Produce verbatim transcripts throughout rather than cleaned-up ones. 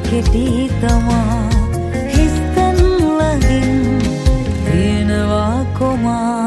කෙටි තමා හිස්තන් ළඟින් තියෙනවා කොමා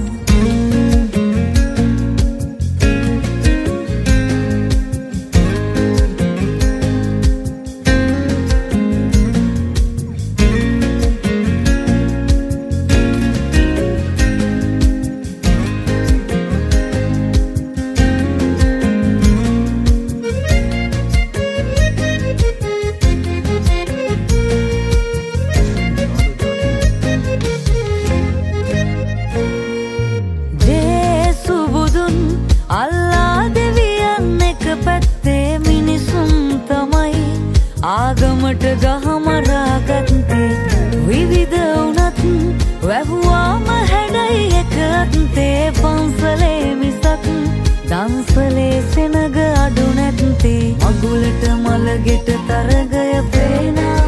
ආගමට ගහමරා ගත්තේ විවිධ වුණත් වැහුවාම හැඩයි එක අත්තේ පන්සලේ මිසක් දන්සලේ සෙනග අඩු නැත්තේ මගුලට මලගෙට තරගය පේනා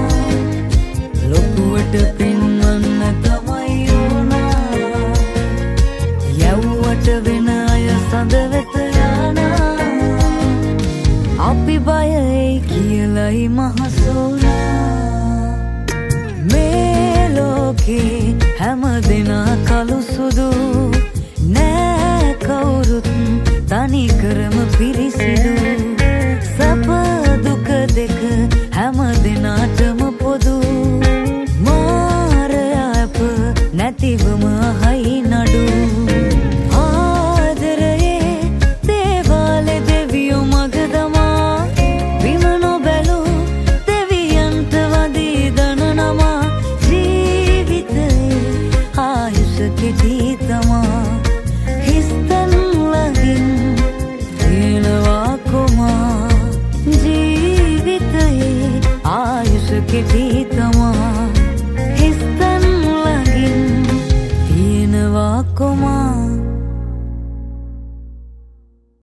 ලොකුවට පෙන්වන්න තමයි ඕනා යව්වට වෙන අය සඳ වෙත යනා අපි බයයි කියලයි මහසෝනා මේ ලෝකේ හැම දෙනා කළු සුදු නෑ කවුරුත් තනි කරම පිරිසිදු සැප දුක දෙක හැම දෙනාටම පොදු මාරයා අප නැතිවම අහයි නඩු කෙටි තමා හිස්තන් ළඟින් තියෙනවා කොමා ජීවිතයේ ආයුෂ කෙටි තමා හිස්තන් ළඟින් තියෙනවා කොමා